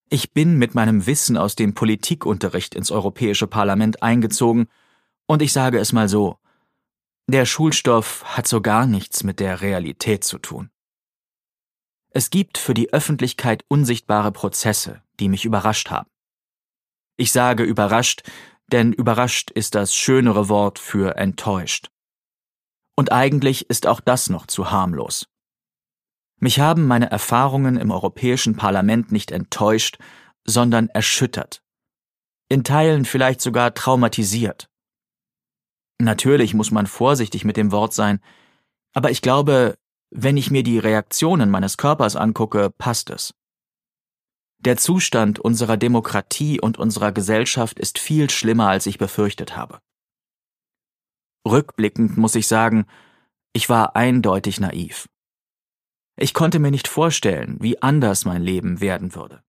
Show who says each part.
Speaker 1: Ich bin mit meinem Wissen aus dem Politikunterricht ins Europäische Parlament eingezogen, und ich sage es mal so: Der Schulstoff hat so gar nichts mit der Realität zu tun. Es gibt für die Öffentlichkeit unsichtbare Prozesse, die mich überrascht haben. Ich sage überrascht, denn überrascht ist das schönere Wort für enttäuscht. Und eigentlich ist auch das noch zu harmlos. Mich haben meine Erfahrungen im Europäischen Parlament nicht enttäuscht, sondern erschüttert. In Teilen vielleicht sogar traumatisiert. Natürlich muss man vorsichtig mit dem Wort sein, aber ich glaube, wenn ich mir die Reaktionen meines Körpers angucke, passt es. Der Zustand unserer Demokratie und unserer Gesellschaft ist viel schlimmer, als ich befürchtet habe. Rückblickend muss ich sagen, ich war eindeutig naiv. Ich konnte mir nicht vorstellen, wie anders mein Leben werden würde.